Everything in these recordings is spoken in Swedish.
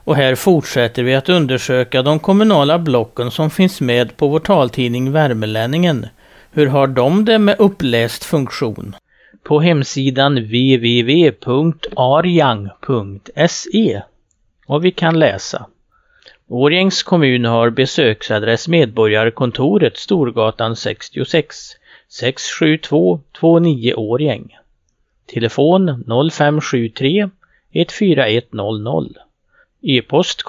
Och här fortsätter vi att undersöka de kommunala blocken som finns med på vår taltidning Värmelänningen. Hur har de det med uppläst funktion? På hemsidan www.arjang.se. Och vi kan läsa: Årjängs kommun har besöksadress Medborgarkontoret, Storgatan 66, 672 29 Årjäng. Telefon 0573 14100. E-post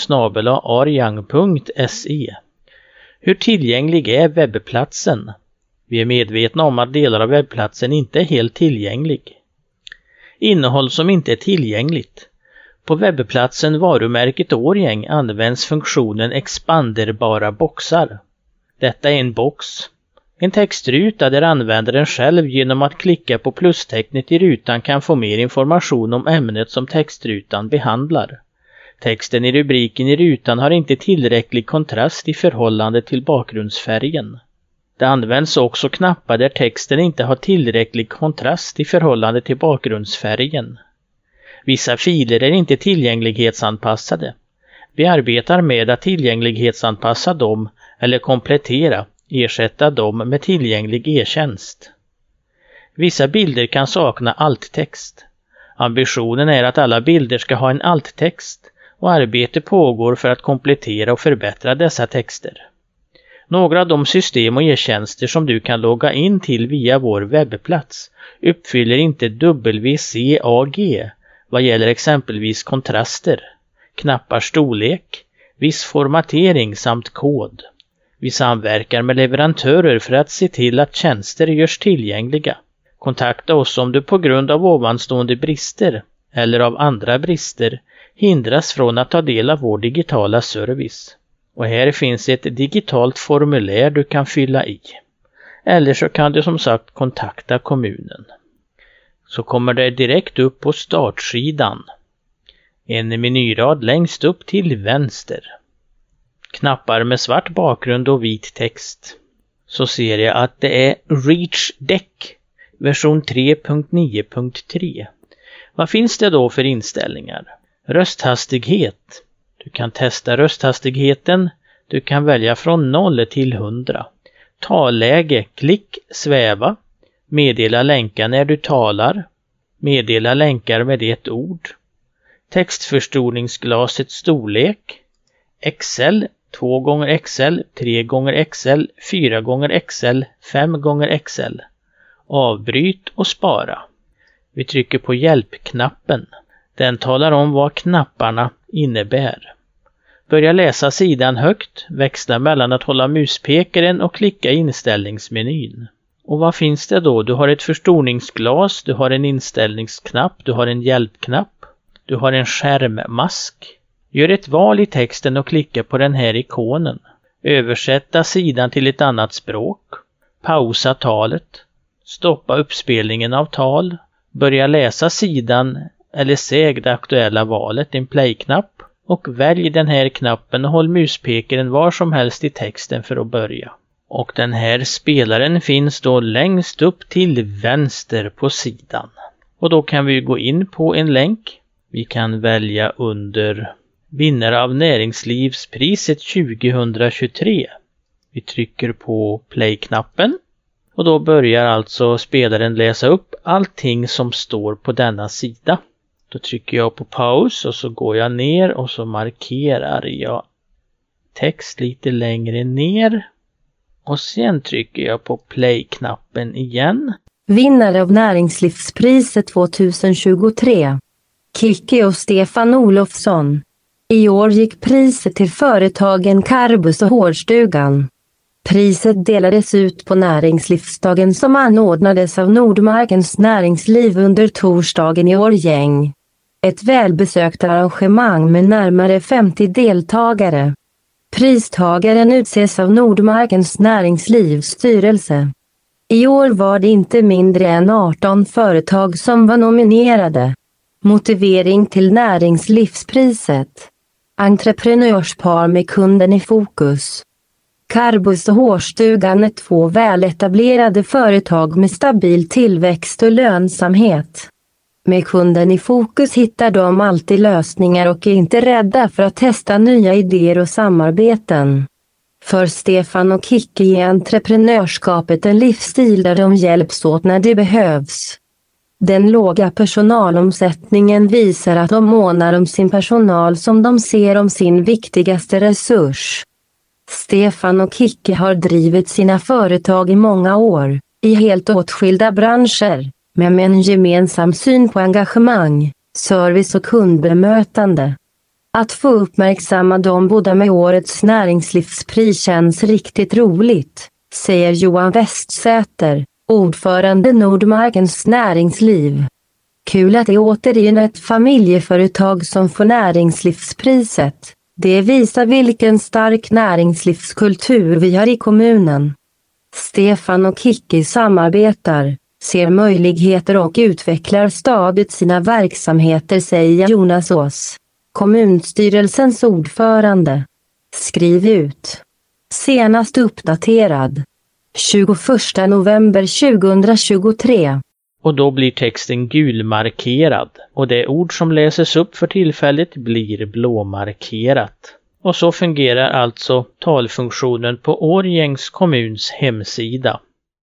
kommun@arjang.se. Hur tillgänglig är webbplatsen? Vi är medvetna om att delar av webbplatsen inte är helt tillgänglig. Innehåll som inte är tillgängligt. På webbplatsen varumärket Årjäng används funktionen expanderbara boxar. Detta är en box, en textruta där användaren själv genom att klicka på plustecknet i rutan kan få mer information om ämnet som textrutan behandlar. Texten i rubriken i rutan har inte tillräcklig kontrast i förhållande till bakgrundsfärgen. Det används också knappar där texten inte har tillräcklig kontrast i förhållande till bakgrundsfärgen. Vissa filer är inte tillgänglighetsanpassade. Vi arbetar med att tillgänglighetsanpassa dem eller ersätta dem med tillgänglig e-tjänst. Vissa bilder kan sakna alttext. Ambitionen är att alla bilder ska ha en alttext och arbete pågår för att komplettera och förbättra dessa texter. Några av de system och e-tjänster som du kan logga in till via vår webbplats uppfyller inte WCAG vad gäller exempelvis kontraster, knappars storlek, viss formatering samt kod. Vi samverkar med leverantörer för att se till att tjänster görs tillgängliga. Kontakta oss om du på grund av ovanstående brister eller av andra brister hindras från att ta del av vår digitala service. Och här finns ett digitalt formulär du kan fylla i. Eller så kan du som sagt kontakta kommunen. Så kommer det direkt upp på startsidan. En menyrad längst upp till vänster. Knappar med svart bakgrund och vit text. Så ser jag att det är Reach Deck version 3.9.3. Vad finns det då för inställningar? Rösthastighet. Du kan testa rösthastigheten. Du kan välja från 0 till 100. Talläge, klick, sväva. Meddela länkar när du talar. Meddela länkar med ett ord. Textförstoringsglasets storlek. Excel, 2 x Excel, 3 x Excel, 4 x Excel, 5 x Excel. Avbryt och spara. Vi trycker på hjälpknappen. Den talar om vad knapparna innebär. Börja läsa sidan högt, växla mellan att hålla muspekaren och klicka inställningsmenyn. Och vad finns det då? Du har ett förstoringsglas, du har en inställningsknapp, du har en hjälpknapp, du har en skärmmask. Gör ett val i texten och klicka på den här ikonen. Översätta sidan till ett annat språk. Pausa talet. Stoppa uppspelningen av tal. Börja läsa sidan eller säg det aktuella valet, en play-knapp. Och välj den här knappen och håll muspekaren var som helst i texten för att börja. Och den här spelaren finns då längst upp till vänster på sidan. Och då kan vi gå in på en länk. Vi kan välja under vinnare av näringslivspriset 2023. Vi trycker på play-knappen. Och då börjar alltså spelaren läsa upp allting som står på denna sida. Då trycker jag på paus och så går jag ner och så markerar jag text lite längre ner. Och sen trycker jag på play-knappen igen. Vinnare av näringslivspriset 2023. Kicki och Stefan Olofsson. I år gick priset till företagen Carbus och Hårstugan. Priset delades ut på näringslivsdagen som anordnades av Nordmarkens näringsliv under torsdagen i Årjäng. Ett välbesökt arrangemang med närmare 50 deltagare. Pristagaren utses av Nordmarkens näringslivsstyrelse. I år var det inte mindre än 18 företag som var nominerade. Motivering till näringslivspriset. Entreprenörspar med kunden i fokus. Carbus och Hårstugan är 2 väletablerade företag med stabil tillväxt och lönsamhet. Med kunden i fokus hittar de alltid lösningar och är inte rädda för att testa nya idéer och samarbeten. För Stefan och Kikki är entreprenörskapet en livsstil där de hjälps åt när det behövs. Den låga personalomsättningen visar att de månar om sin personal som de ser om sin viktigaste resurs. Stefan och Kikki har drivit sina företag i många år, i helt åtskilda branscher, men med en gemensam syn på engagemang, service och kundbemötande. Att få uppmärksamma de båda med årets näringslivspris känns riktigt roligt, säger Johan Westsäter, ordförande Nordmarkens näringsliv. Kul att det är återigen ett familjeföretag som får näringslivspriset. Det visar vilken stark näringslivskultur vi har i kommunen. Stefan och Kikki samarbetar, ser möjligheter och utvecklar stadigt sina verksamheter, säger Jonas Ås, kommunstyrelsens ordförande. Skriv ut. Senast uppdaterad 21 november 2023. Och då blir texten gulmarkerad och det ord som läses upp för tillfället blir blåmarkerat. Och så fungerar alltså talfunktionen på Årjängs kommuns hemsida.